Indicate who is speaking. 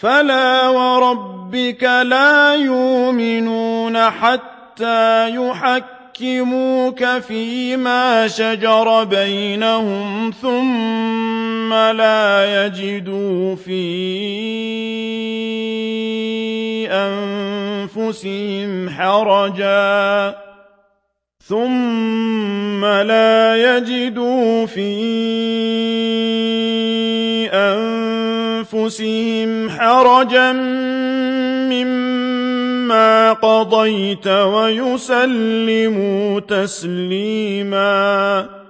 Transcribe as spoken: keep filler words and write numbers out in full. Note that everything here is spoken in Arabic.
Speaker 1: فلا وربك لا يؤمنون حتى يحكموك فيما شجر بينهم ثم لا يجدوا في أنفسهم حرجا ثم لا يجدوا في أنفسهم حرجا مما قضيت ويسلموا تسليما